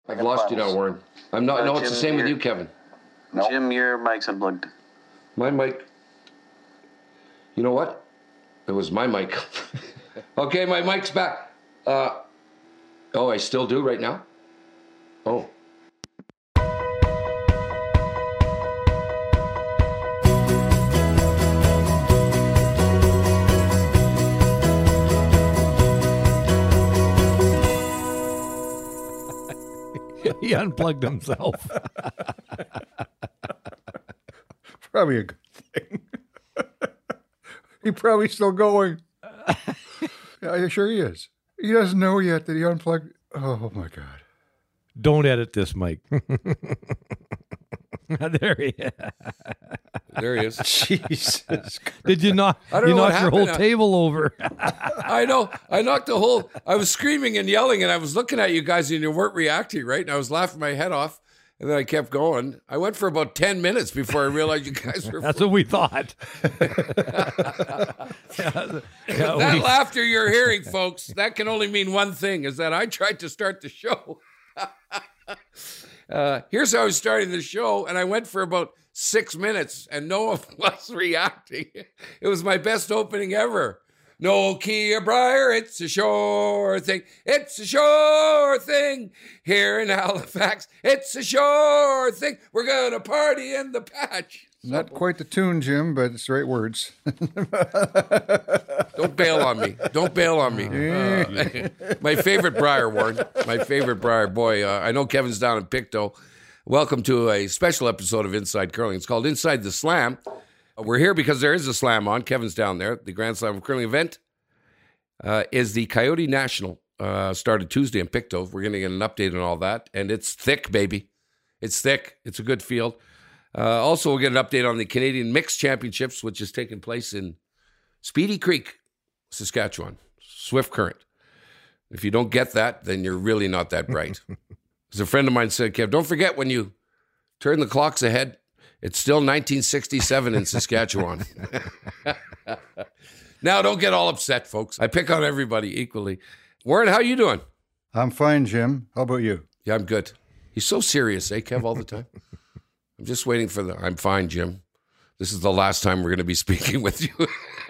I've lost you now, Warren. I'm not. No, it's the same with you, Kevin. No. Jim, your mic's unplugged. My mic. You know what? It was my mic. Okay, my mic's back. Oh, I still do right now? Oh. He unplugged himself. Probably a good thing. He's probably still going. Yeah, sure he is. He doesn't know yet that he unplugged. Oh, my God. Don't edit this, Mike. There he is. There he is. Jesus. Did you not? I don't you know what knocked your whole happened. table over. I know. I knocked the whole... I was screaming and yelling, and I was looking at you guys, and you weren't reacting, right? And I was laughing my head off, and then I kept going. I went for about 10 minutes before I realized you guys were... That's what we thought. That laughter you're hearing, folks, that can only mean one thing, is that I tried to start the show. Here's how I was starting the show, and I went for about 6 minutes, and no one was reacting. It was my best opening ever. No Kia Briar, it's a sure thing. It's a sure thing. Here in Halifax, it's a sure thing. We're going to party in the patch. Not quite the tune, Jim, but it's the right words. Don't bail on me. Don't bail on me. My favorite Briar, Warren. My favorite Briar. Boy, I know Kevin's down in Pictou. Welcome to a special episode of Inside Curling. It's called Inside the Slam. We're here because there is a slam on. Kevin's down there. The Grand Slam of Curling event is the Coyote National. Started Tuesday in Pictou. We're going to get an update on all that. And it's thick, baby. It's thick. It's a good field. Also, we'll get an update on the Canadian Mixed Championships, which is taking place in Speedy Creek, Saskatchewan. Swift Current. If you don't get that, then you're really not that bright. As a friend of mine said, Kev, don't forget when you turn the clocks ahead, it's still 1967 in Saskatchewan. Now, don't get all upset, folks. I pick on everybody equally. Warren, how you doing? I'm fine, Jim. How about you? Yeah, I'm good. He's so serious, eh, Kev, all the time? I'm just waiting for I'm fine, Jim. This is the last time we're going to be speaking with you.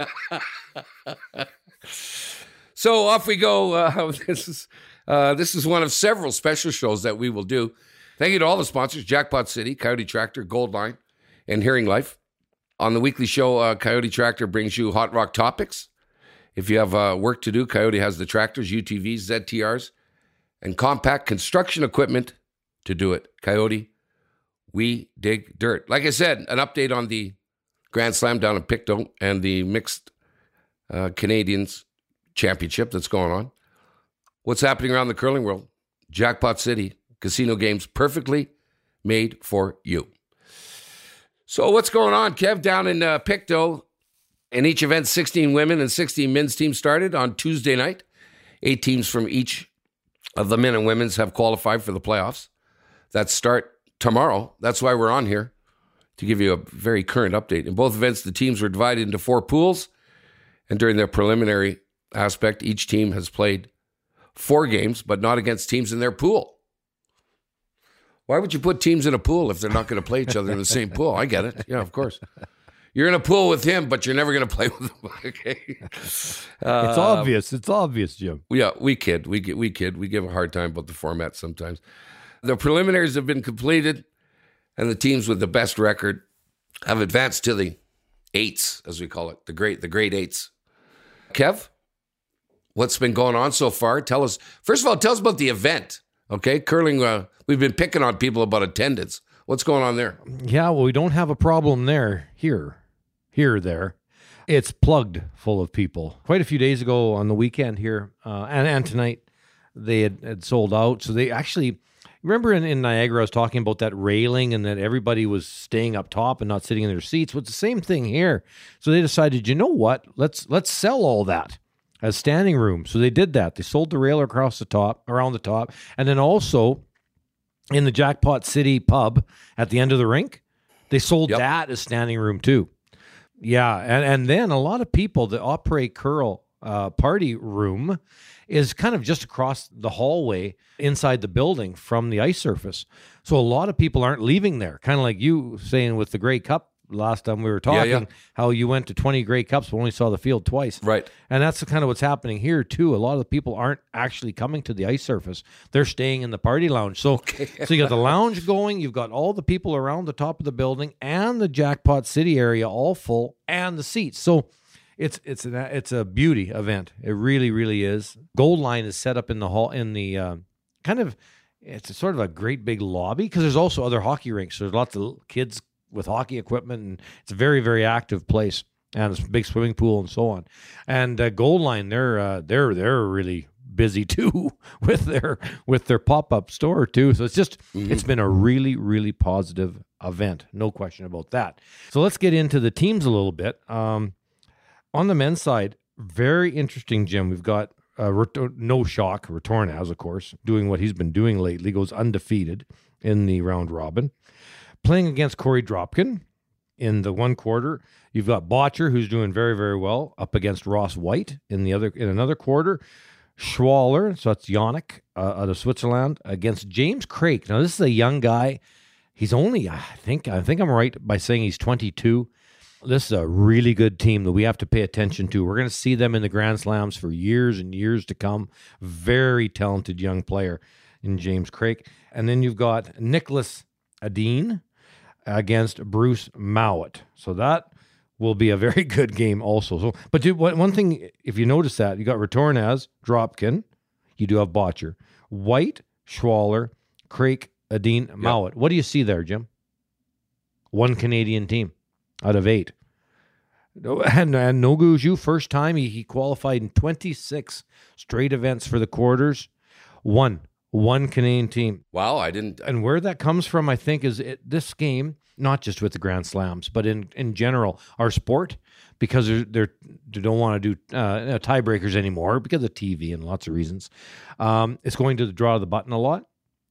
So off we go. This is one of several special shows that we will do. Thank you to all the sponsors, Jackpot City, Coyote Tractor, Gold Line, and Hearing Life. On the weekly show, Coyote Tractor brings you Hot Rock Topics. If you have work to do, Coyote has the tractors, UTVs, ZTRs, and compact construction equipment to do it. Coyote, we dig dirt. Like I said, an update on the Grand Slam down in Pictou and the Mixed Canadians Championship that's going on. What's happening around the curling world? Jackpot City, casino games perfectly made for you. So what's going on, Kev, down in Pictou? In each event, 16 women and 16 men's teams started on Tuesday night. 8 teams from each of the men and women's have qualified for the playoffs that start tomorrow. That's why we're on here, to give you a very current update. In both events, the teams were divided into 4 pools, and during their preliminary aspect, each team has played 4 games, but not against teams in their pool. Why would you put teams in a pool if they're not going to play each other in the same pool? I get it. Yeah, of course. You're in a pool with him, but you're never going to play with him. Okay. It's obvious. It's obvious, Jim. Yeah, we kid. We give a hard time about the format sometimes. The preliminaries have been completed, and the teams with the best record have advanced to the 8s, as we call it, the great 8s. Kev, what's been going on so far? Tell us. First of all, tell us about the event. Okay, curling. We've been picking on people about attendance. What's going on there? Yeah, well, we don't have a problem there. There. It's plugged full of people. Quite a few days ago on the weekend here, and tonight, they had sold out. So they actually, remember in Niagara, I was talking about that railing and that everybody was staying up top and not sitting in their seats. Well, it's the same thing here. So they decided, you know what? Let's sell all that as standing room. So they did that. They sold the rail around the top, and then also in the Jackpot City pub at the end of the rink, they sold that as standing room too. Yeah, and then a lot of people, the Opry Curl party room is kind of just across the hallway inside the building from the ice surface. So a lot of people aren't leaving there, kind of like you saying with the Grey Cup last time we were talking, how you went to 20 Grey Cups but only saw the field twice. Right. And that's kind of what's happening here too. A lot of the people aren't actually coming to the ice surface. They're staying in the party lounge. So so you got the lounge going, you've got all the people around the top of the building and the Jackpot City area all full and the seats. So it's a beauty event. It really, really is. Gold Line is set up in the hall in the it's sort of a great big lobby because there's also other hockey rinks. So there's lots of kids with hockey equipment, and it's a very, very active place, and it's a big swimming pool and so on. And Gold Line, they're really busy too with their pop-up store too. So it's been a really, really positive event, no question about that. So let's get into the teams a little bit. On the men's side, very interesting, Jim. We've got no shock, Retornaz, of course, doing what he's been doing lately, goes undefeated in the round robin. Playing against Corey Dropkin in the one quarter. You've got Botcher, who's doing very, very well, up against Ross White in another quarter. Schwaller, so that's Yannick out of Switzerland, against James Craik. Now, this is a young guy. He's only, I think I'm right by saying he's 22. This is a really good team that we have to pay attention to. We're going to see them in the Grand Slams for years and years to come. Very talented young player in James Craik. And then you've got Nicholas Adine against Bruce Mowat. So that will be a very good game also. So, but one thing, if you notice that, you got Retornaz, Dropkin, you do have Botcher, White, Schwaller, Craik, Adine, Mowat. What do you see there, Jim? One Canadian team out of 8. And Noguju, first time, he qualified in 26 straight events for the quarters. One Canadian team. Wow, I didn't. And where that comes from, I think, is this game, not just with the Grand Slams, but in general, our sport, because they don't want to do tiebreakers anymore because of TV and lots of reasons. It's going to draw the button a lot.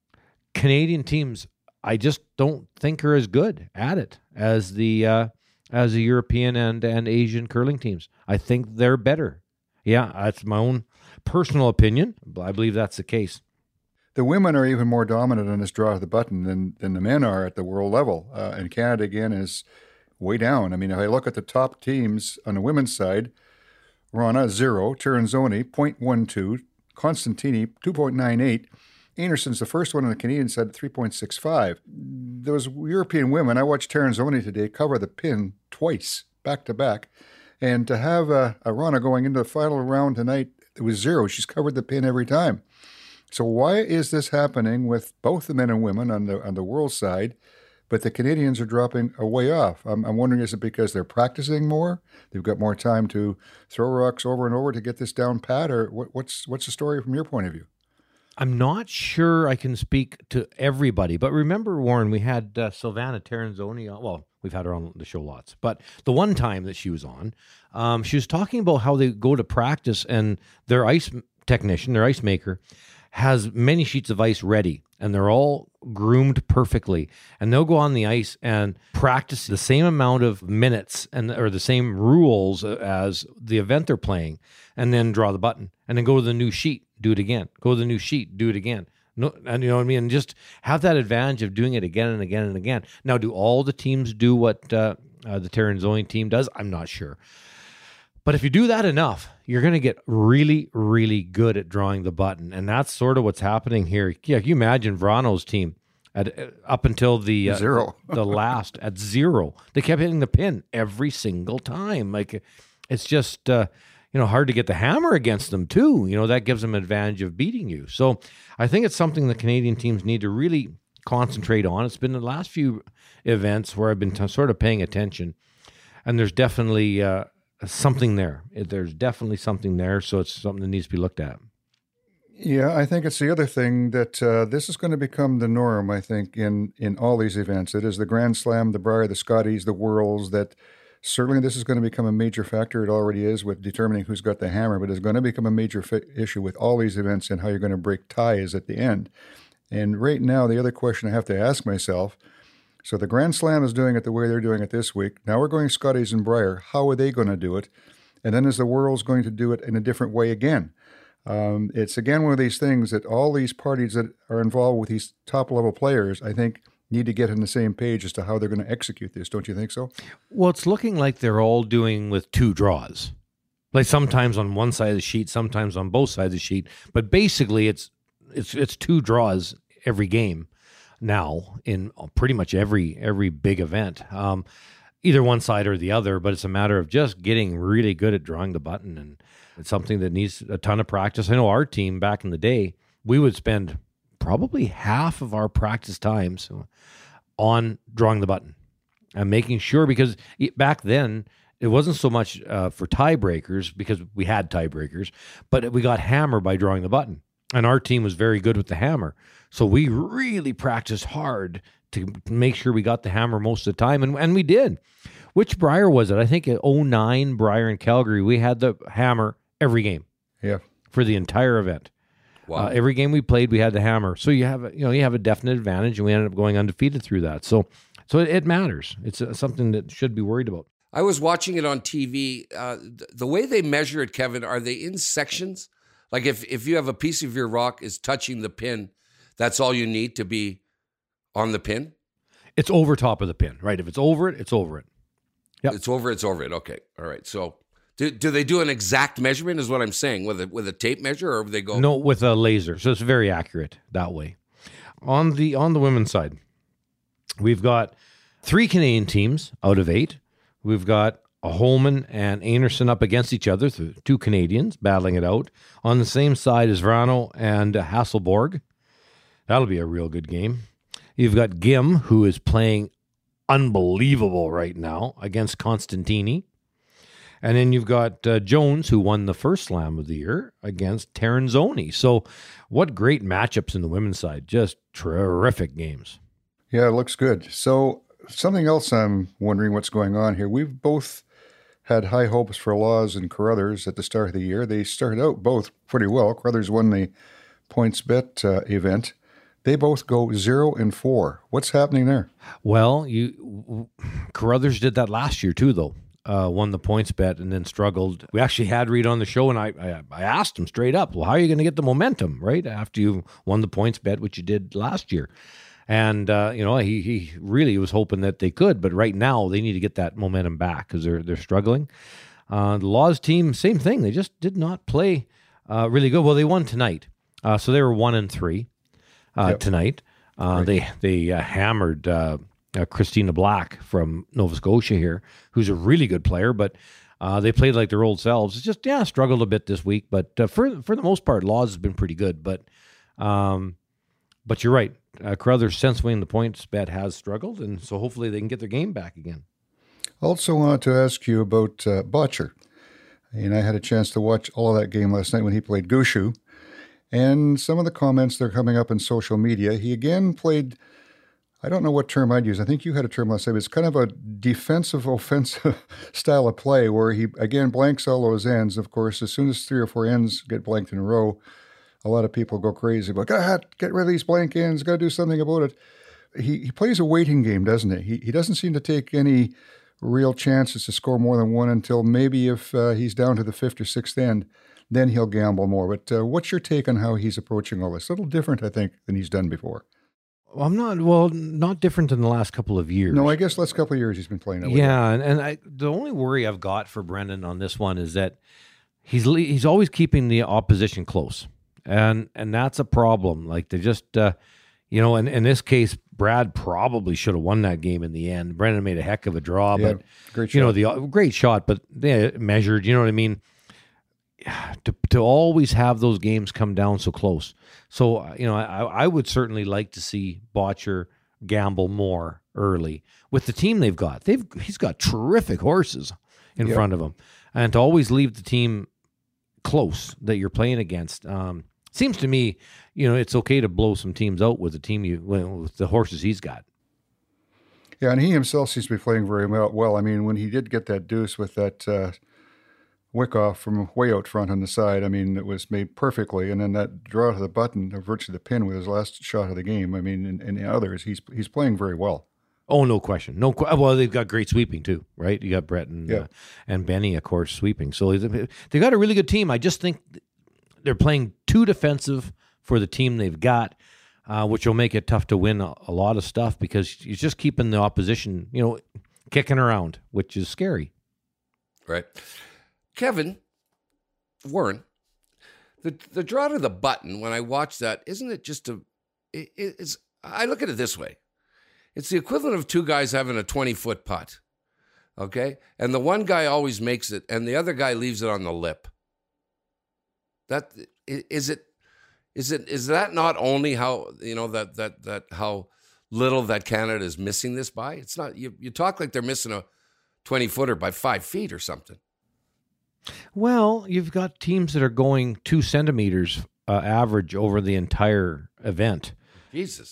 Canadian teams, I just don't think are as good at it as the European and Asian curling teams. I think they're better. Yeah, that's my own personal opinion, but I believe that's the case. The women are even more dominant on this draw of the button than the men are at the world level. And Canada, again, is way down. I mean, if I look at the top teams on the women's side, Rana, 0, Tirinzoni, 0.12, Constantini, 2.98, Anderson's the first one on the Canadian side, 3.65. Those European women, I watched Tirinzoni today cover the pin twice, back-to-back. And to have a Rana going into the final round tonight, it was 0. She's covered the pin every time. So why is this happening with both the men and women on the world side, but the Canadians are dropping a way off? I'm wondering, is it because they're practicing more? They've got more time to throw rocks over and over to get this down pat, or what's the story from your point of view? I'm not sure I can speak to everybody, but remember, Warren, we had Silvana Tirinzoni on. Well, we've had her on the show lots, but the one time that she was on, she was talking about how they go to practice and their ice technician, their ice maker, has many sheets of ice ready, and they're all groomed perfectly. And they'll go on the ice and practice the same amount of minutes or the same rules as the event they're playing, and then draw the button, and then go to the new sheet, do it again. Go to the new sheet, do it again. No, and you know what I mean? And just have that advantage of doing it again and again and again. Now, do all the teams do what the Tirinzoni team does? I'm not sure. But if you do that enough, you're going to get really, really good at drawing the button. And that's sort of what's happening here. Yeah, can you imagine Vrano's team up until the 0. the last at 0. They kept hitting the pin every single time. Like, it's just, hard to get the hammer against them too. That gives them an advantage of beating you. So I think it's something the Canadian teams need to really concentrate on. It's been the last few events where I've been sort of paying attention. And there's definitely something there. There's definitely something there, so it's something that needs to be looked at. Yeah, I think it's the other thing that this is going to become the norm, I think, in all these events. It is the Grand Slam, the Brier, the Scotties, the Worlds, that certainly this is going to become a major factor. It already is with determining who's got the hammer, but it's going to become a major issue with all these events and how you're going to break ties at the end. And right now, the other question I have to ask myself, so the Grand Slam is doing it the way they're doing it this week. Now we're going Scotties and Brier. How are they going to do it? And then is the World's going to do it in a different way again? It's again one of these things that all these parties that are involved with these top level players, I think, need to get on the same page as to how they're going to execute this. Don't you think so? Well, it's looking like they're all doing with 2 draws. Like sometimes on one side of the sheet, sometimes on both sides of the sheet. But basically, it's 2 draws every game now in pretty much every big event. Either one side or the other, but it's a matter of just getting really good at drawing the button, and it's something that needs a ton of practice. I know our team back in the day, we would spend probably half of our practice times on drawing the button and making sure, because back then it wasn't so much for tiebreakers, because we had tiebreakers, but we got hammered by drawing the button, and our team was very good with the hammer. So we really practiced hard to make sure we got the hammer most of the time, and we did. Which Briar was it? I think at 09 Briar in Calgary, we had the hammer every game. Yeah. For the entire event. Wow. Every game we played, we had the hammer. So you have a definite advantage, and we ended up going undefeated through that. So it matters. It's something that should be worried about. I was watching it on TV. The way they measure it, Kevin, are they in sections? Like if you have a piece of your rock is touching the pin, that's all you need to be on the pin? It's over top of the pin, right? If it's over it, it's over it. Yep. It's over it. Okay. All right. So do they do an exact measurement is what I'm saying with a tape measure, or they go? No, with a laser. So it's very accurate that way. On the women's side, we've got 3 Canadian teams out of 8. We've got a Holman and Einarson up against each other, 2 Canadians battling it out. On the same side as Vrano and Hasselborg. That'll be a real good game. You've got Gim, who is playing unbelievable right now against Constantini. And then you've got Jones, who won the first slam of the year, against Terranzoni. So what great matchups in the women's side. Just terrific games. Yeah, it looks good. So something else I'm wondering what's going on here. We've both had high hopes for Laws and Carruthers at the start of the year. They started out both pretty well. Carruthers won the PointsBet event. They both go 0-4. What's happening there? Well, Carruthers did that last year too, though. Won the PointsBet and then struggled. We actually had Reed on the show, and I asked him straight up, well, how are you going to get the momentum, right, after you won the PointsBet, which you did last year? And, he really was hoping that they could, but right now they need to get that momentum back because they're struggling. The Laws team, same thing. They just did not play really good. Well, they won tonight, so they were 1-3 tonight. They hammered Christina Black from Nova Scotia here, who's a really good player, but they played like their old selves. It's just, struggled a bit this week, but for the most part, Laws has been pretty good. But you're right. Carruthers, since winning the PointsBet, has struggled, and so hopefully they can get their game back again. Also wanted to ask you about Botcher. And I had a chance to watch all of that game last night when he played Gushu. And some of the comments that are coming up in social media, he again played, I don't know what term I'd use. I think you had a term last night. It's kind of a defensive-offensive style of play where he, again, blanks all those ends. Of course, as soon as 3 or 4 ends get blanked in a row, a lot of people go crazy. But get rid of these blank ends. Got to do something about it. He plays a waiting game, doesn't he? He doesn't seem to take any real chances to score more than 1 until maybe if he's down to the 5th or 6th end, then he'll gamble more. But what's your take on how he's approaching all this? A little different, I think, than he's done before. Not different than the last couple of years. No, I guess last couple of years he's been playing that way. Yeah, and the only worry I've got for Brendan on this one is that he's always keeping the opposition close. And that's a problem. Like they just, and in this case, Brad probably should have won that game in the end. Brendan made a heck of a draw, but great shot. Great shot, but they measured. You know what I mean? To always have those games come down so close. So I would certainly like to see Botcher gamble more early with the team they've got. He's got terrific horses in front of him, and to always leave the team close that you're playing against. Seems to me, it's okay to blow some teams out with with the horses he's got. Yeah, and he himself seems to be playing very well. I mean, when he did get that deuce with that Wyckoff from way out front on the side, I mean, it was made perfectly. And then that draw to the button, virtually the pin with his last shot of the game. I mean, in the others, he's playing very well. Oh, no question. Well, they've got great sweeping too, right? You got Brett and Benny, of course, sweeping. So they've got a really good team. I just think They're playing too defensive for the team they've got, which will make it tough to win a lot of stuff because you're just keeping the opposition, kicking around, which is scary. Right. Kevin, Warren, the draw to the button, when I watch that, isn't it just I look at it this way. It's the equivalent of two guys having a 20-foot putt, okay? And the one guy always makes it, and the other guy leaves it on the lip. Is that not only how, that how little that Canada is missing this by? It's not, you talk like they're missing a 20-footer by 5 feet or something. Well, you've got teams that are going 2 centimeters average over the entire event. Jesus.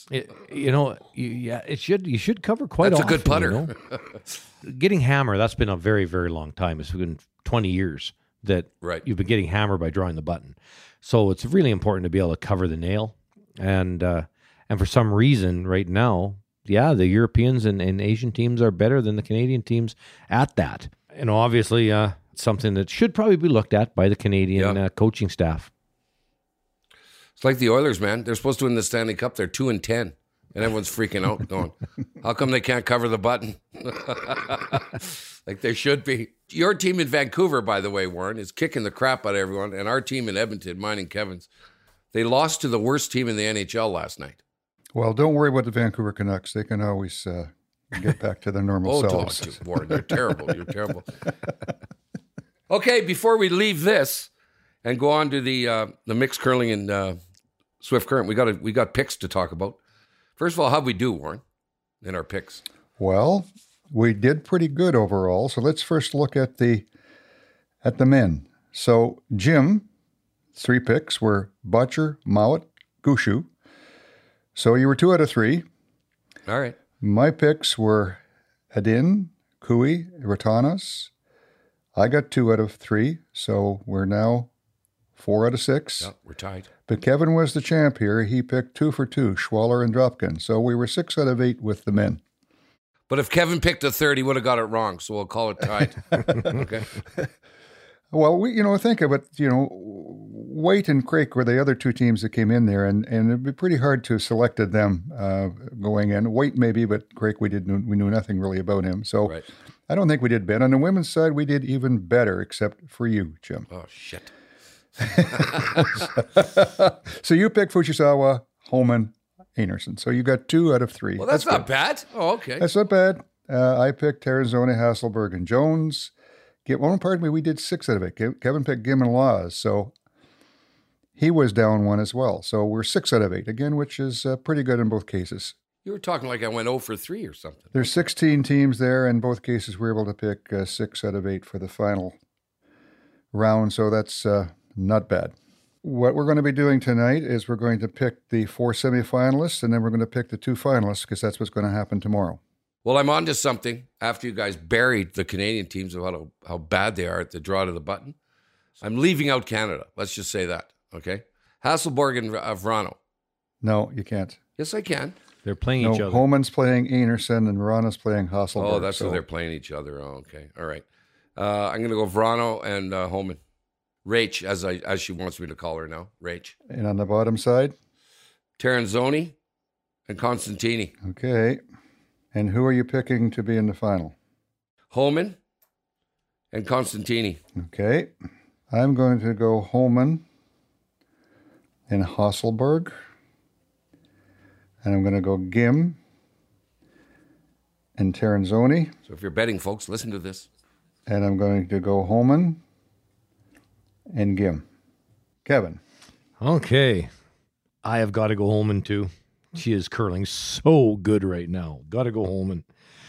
You should cover quite That's often. a good putter. Getting hammered, that's been a very, very long time. It's been 20 years that you've been getting hammered by drawing the button. So it's really important to be able to cover the nail. And for some reason right now, the Europeans and Asian teams are better than the Canadian teams at that. And obviously something that should probably be looked at by the Canadian coaching staff. It's like the Oilers, man. They're supposed to win the Stanley Cup. They're 2-10, and everyone's freaking out, going, "How come they can't cover the button?" Like they should be. Your team in Vancouver, by the way, Warren, is kicking the crap out of everyone, and our team in Edmonton, mine and Kevin's, they lost to the worst team in the NHL last night. Well, don't worry about the Vancouver Canucks. They can always get back to their normal selves. Don't, Warren. You're terrible. You're terrible. Okay, before we leave this and go on to the mixed curling and Swift Current, we got picks to talk about. First of all, how'd we do, Warren, in our picks? Well, we did pretty good overall. So let's first look at the men. So Jim, 3 picks were Butcher, Mowat, Gushue. So you were 2 out of 3. All right. My picks were Adin, Kui, Ratanas. I got 2 out of 3. So we're now 4 out of 6. Yeah, we're tied. But Kevin was the champ here. He picked 2 for 2, Schwaller and Dropkin. So we were 6 out of 8 with the men. But if Kevin picked a third, he would have got it wrong. So we'll call it tied. Okay. Well, think of it, White and Craik were the other 2 teams that came in there, and it'd be pretty hard to select them going in. White maybe, but Craik we knew nothing really about him. So Right. I don't think we did bad. On the women's side, we did even better, except for you, Jim. Oh, shit. So you picked Fujisawa, Homan, Einarson. So you got 2 out of 3. Well, that's not bad. Oh, okay. That's not bad. I picked Terranzoni, Hasselberg, and Jones. We did 6 out of 8. Kevin picked Gim and Laws, so he was down 1 as well. So we're 6 out of 8, again, which is pretty good in both cases. You were talking like I went 0 for 3 or something. There's 16 teams there. In both cases, we were able to pick 6 out of 8 for the final round, so that's not bad. What we're going to be doing tonight is we're going to pick the 4 semifinalists, and then we're going to pick the 2 finalists, because that's what's going to happen tomorrow. Well, I'm on to something after you guys buried the Canadian teams about how bad they are at the draw to the button. I'm leaving out Canada. Let's just say that, okay? Hasselborg and Vrano. No, you can't. Yes, I can. They're playing each other. Homan's playing Einarson, and Vrana's playing Hasselberg. Oh, that's so they're playing each other. Oh, okay. All right. I'm going to go Vrano and Homan. Rach, as she wants me to call her now. Rach. And on the bottom side? Terranzoni and Constantini. Okay. And who are you picking to be in the final? Homan and Constantini. Okay. I'm going to go Homan and Hasselberg. And I'm going to go Gim and Terranzoni. So if you're betting, folks, listen to this. And I'm going to go Homan and Gim. Kevin. Okay. I have got to go Holman too. She is curling so good right now. Got to go Holman.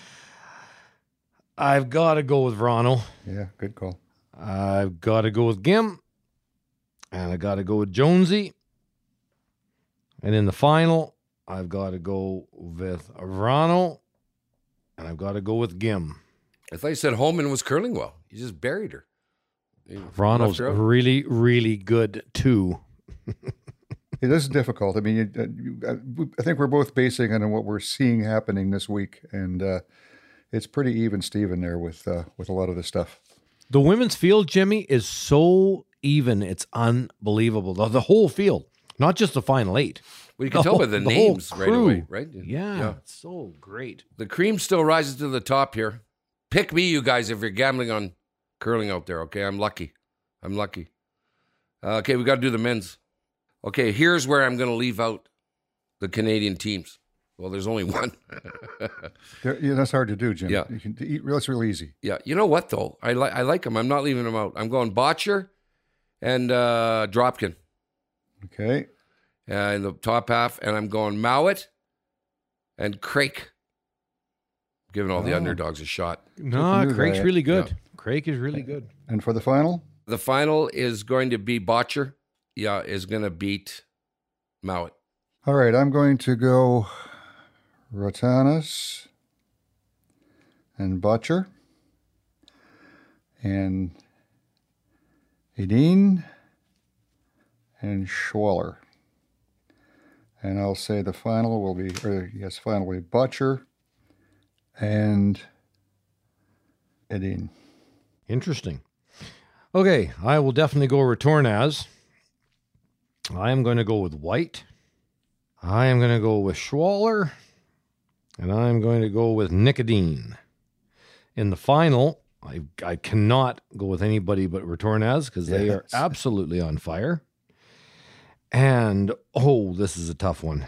I've got to go with Vrano. Yeah, good call. I've got to go with Gim. And I got to go with Jonesy. And in the final, I've got to go with Vrano. And I've got to go with Gim. I thought you said Holman was curling well. You just buried her. Vrano's really, really good too. It is difficult. I mean, I think we're both basing it on what we're seeing happening this week, and it's pretty even Steven there with a lot of this stuff. The women's field, Jimmy, is so even. It's unbelievable. The whole field, not just the final 8. Well, you can tell by the whole names right crew. away, right? Yeah, it's so great. The cream still rises to the top here. Pick me, you guys, if you're gambling on curling out there, okay? I'm lucky. Okay, we got to do the men's. Okay, here's where I'm going to leave out the Canadian teams. Well, there's only one. Yeah, that's hard to do, Jim. Yeah. You can eat. That's real easy. Yeah, you know what, though? I like them. I'm not leaving them out. I'm going Botcher and Dropkin Okay. in the top half, and I'm going Mowat and Craik. Giving all the underdogs a shot. No, new Craig's guy. really good. Yeah. Craig is really good. And for the final, The final is going to be Botcher. Yeah, is going to beat Mowat. all right, I'm going to go Rotanas and Butcher and Edin and Schwaller. And I'll say the final will be, final will be Butcher and Edin. Interesting. Okay, I will definitely go Retornaz. I am going to go with White. I am going to go with Schwaller. And I'm going to go with Nicodine. In the final, I cannot go with anybody but Retornaz because they are Yes. absolutely on fire. And, this is a tough one.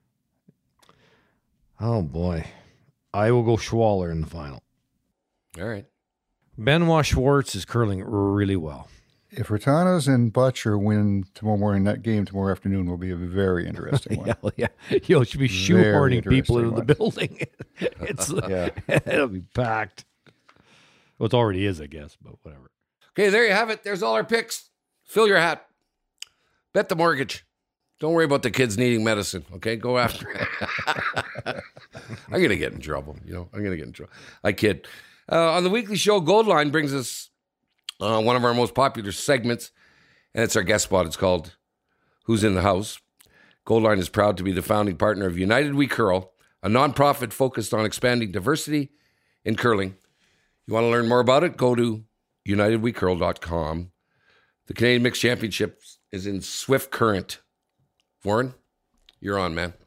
Oh, boy. I will go Schwaller in the final. All right. Benoit Schwartz is curling really well. If Rotanas and Butcher win tomorrow morning, that game tomorrow afternoon will be a very interesting one. Yeah. You should be shoehorning people into interesting the building. It's Yeah. It'll be packed. Well, it already is, I guess, but whatever. Okay, there you have it. There's all our picks. Fill your hat. Bet the mortgage. Don't worry about the kids needing medicine, okay? Go after it. I'm going to get in trouble, I'm going to get in trouble. I kid. On the weekly show, Goldline brings us one of our most popular segments, and it's our guest spot. It's called Who's in the House? Goldline is proud to be the founding partner of United We Curl, a nonprofit focused on expanding diversity in curling. You want to learn more about it? Go to unitedwecurl.com. The Canadian Mixed Championship is in swift current. Warren, you're on, man.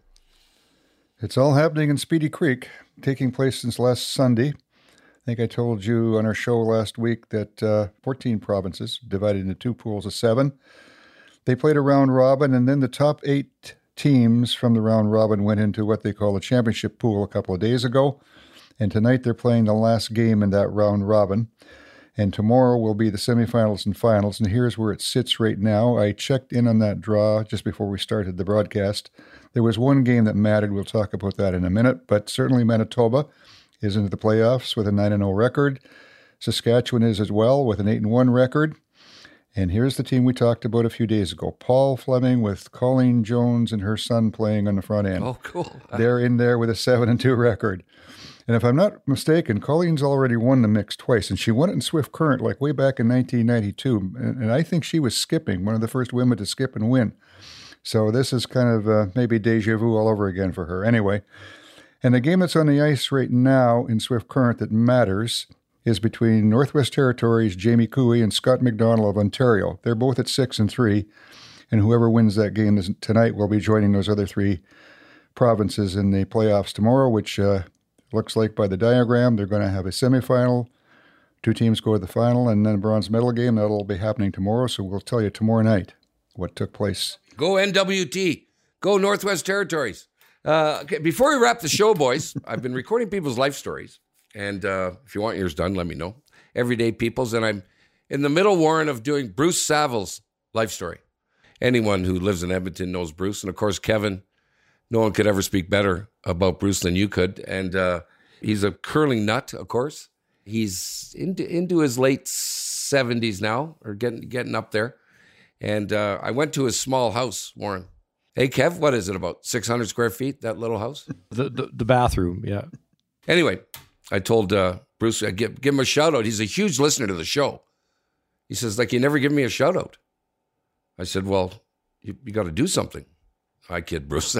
It's all happening in Speedy Creek, taking place since last Sunday. I think I told you on our show last week that 14 provinces divided into 2 pools of 7. They played a round robin, and then the top 8 teams from the round robin went into what they call the championship pool a couple of days ago. And tonight they're playing the last game in that round robin. And tomorrow will be the semifinals and finals. And here's where it sits right now. I checked in on that draw just before we started the broadcast. There was one game that mattered. We'll talk about that in a minute. But certainly Manitoba is into the playoffs with a 9-0 record. Saskatchewan is as well with an 8-1 record. And here's the team we talked about a few days ago. Paul Fleming with Colleen Jones and her son playing on the front end. Oh, cool. They're in there with a 7-2 record. And if I'm not mistaken, Colleen's already won the mix twice, and she won it in swift current like way back in 1992. And I think she was skipping, one of the first women to skip and win. So this is kind of maybe deja vu all over again for her. Anyway, and the game that's on the ice right now in swift current that matters is between Northwest Territories' Jamie Cooey and Scott McDonald of Ontario. They're both at 6-3, and whoever wins that game tonight will be joining those other 3 provinces in the playoffs tomorrow, which looks like by the diagram they're going to have a semifinal. 2 teams go to the final, and then a bronze medal game. That'll be happening tomorrow, so we'll tell you tomorrow night what took place. Go NWT. Go Northwest Territories. Okay, before we wrap the show, boys, I've been recording people's life stories. And if you want yours done, let me know. Everyday people's. And I'm in the middle, Warren, of doing Bruce Saville's life story. Anyone who lives in Edmonton knows Bruce. And, of course, Kevin, no one could ever speak better about Bruce than you could. And he's a curling nut, of course. He's into his late 70s now, or getting up there. And I went to his small house, Warren. Hey, Kev, what is it, about 600 square feet, that little house? The bathroom, yeah. Anyway, I told Bruce, give him a shout out. He's a huge listener to the show. He says, you never give me a shout out. I said, well, you got to do something. I kid, Bruce.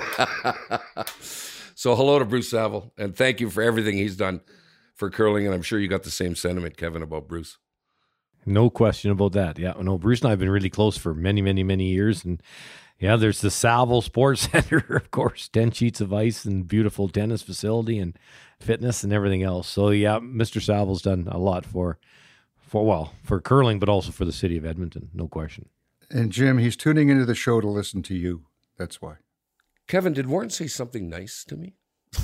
So hello to Bruce Saville, and thank you for everything he's done for curling, and I'm sure you got the same sentiment, Kevin, about Bruce. No question about that. Yeah, no, Bruce and I have been really close for many, many, many years. And yeah, there's the Salvo Sports Center, of course, 10 sheets of ice and beautiful tennis facility and fitness and everything else. So yeah, Mr. Salvo's done a lot for curling, but also for the city of Edmonton. No question. And Jim, he's tuning into the show to listen to you. That's why. Kevin, did Warren say something nice to me?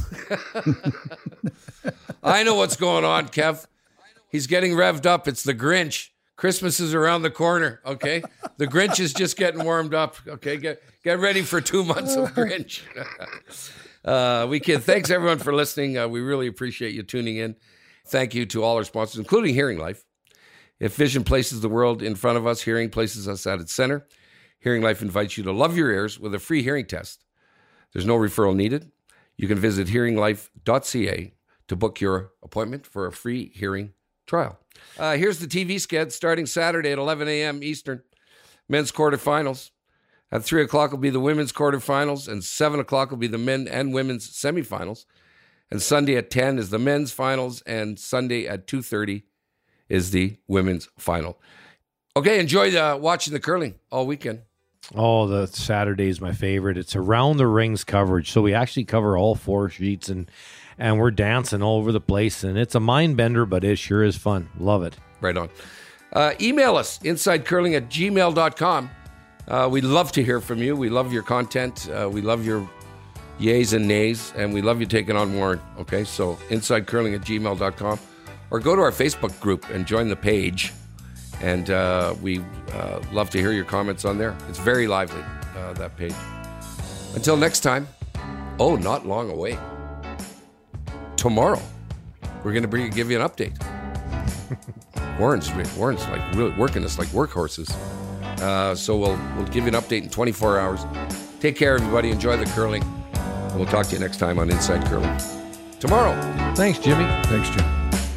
I know what's going on, Kev. He's getting revved up. It's the Grinch. Christmas is around the corner, okay? The Grinch is just getting warmed up, okay? Get ready for 2 months of Grinch. Thanks, everyone, for listening. We really appreciate you tuning in. Thank you to all our sponsors, including Hearing Life. If vision places the world in front of us, hearing places us at its center. Hearing Life invites you to love your ears with a free hearing test. There's no referral needed. You can visit hearinglife.ca to book your appointment for a free hearing trial. Here's the TV sked starting Saturday at 11 a.m. Eastern. Men's quarterfinals. At 3 o'clock will be the women's quarterfinals, and 7 o'clock will be the men and women's semifinals. And Sunday at 10 is the men's finals, and Sunday at 2:30 is the women's final. Okay, enjoy watching the curling all weekend. Oh, the Saturday is my favorite. It's around the rings coverage. So we actually cover all 4 sheets and we're dancing all over the place. And it's a mind bender, but it sure is fun. Love it. Right on. Email us, insidecurling@gmail.com. We'd love to hear from you. We love your content. We love your yays and nays, and we love you taking on Warren. Okay, so insidecurling@gmail.com. Or go to our Facebook group and join the page. And we love to hear your comments on there. It's very lively, that page. Until next time, not long away. Tomorrow, we're going to give you an update. Warren's like really working us like workhorses. So we'll give you an update in 24 hours. Take care, everybody. Enjoy the curling. And we'll talk to you next time on Inside Curling. Tomorrow. Thanks, Jimmy. Thanks, Jim.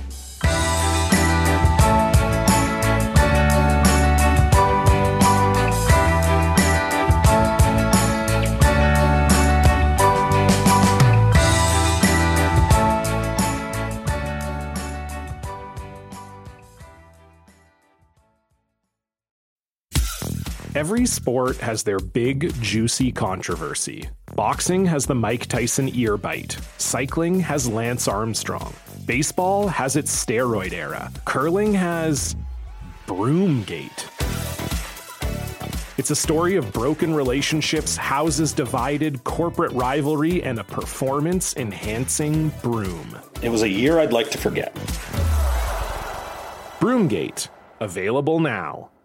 Every sport has their big, juicy controversy. Boxing has the Mike Tyson ear bite. Cycling has Lance Armstrong. Baseball has its steroid era. Curling has Broomgate. It's a story of broken relationships, houses divided, corporate rivalry, and a performance-enhancing broom. It was a year I'd like to forget. Broomgate. Available now.